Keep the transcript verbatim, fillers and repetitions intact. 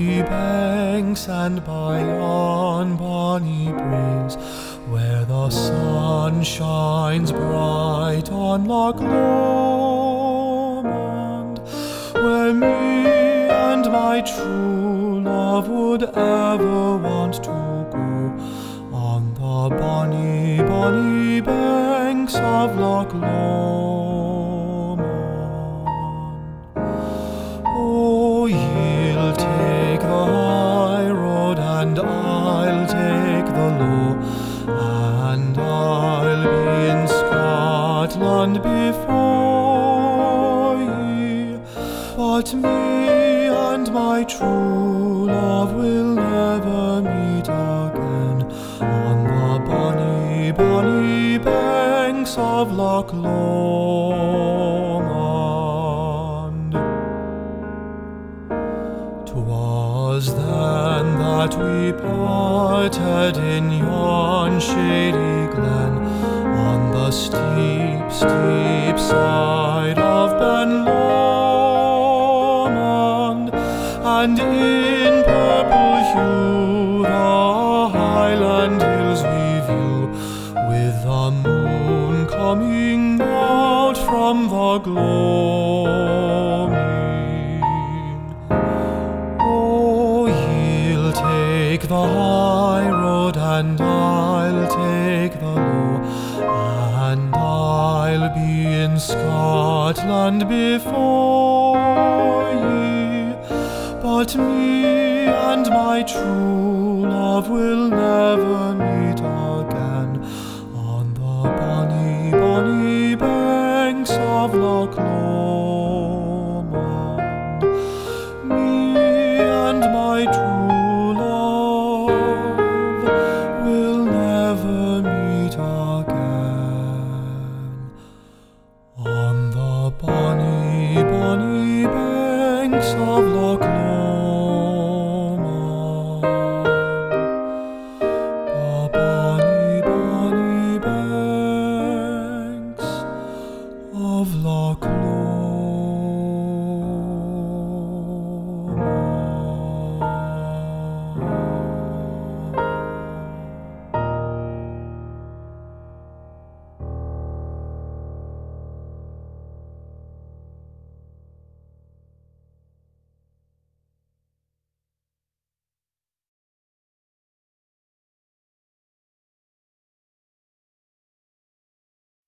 bonny banks and by yon bonny braes, where the sun shines bright on Loch Lomond, where me and my true love would ever want to go, on the bonny, bonny banks of Loch Lomond. Oh, ye'll take the high road and I'll take the low, and I'll be in Scotland before ye, but me and my true love will never meet again, on the bonny, bonny banks of Loch Lomond. 'Twas then that we parted in yon shady glen, on the steep, steep side of Ben Lomond, and in purple hue the highland hills we view, with the moon coming out from the gloaming. Oh, ye'll take the high road and I'll take the low, and I'll be in Scotland before ye, but me and my true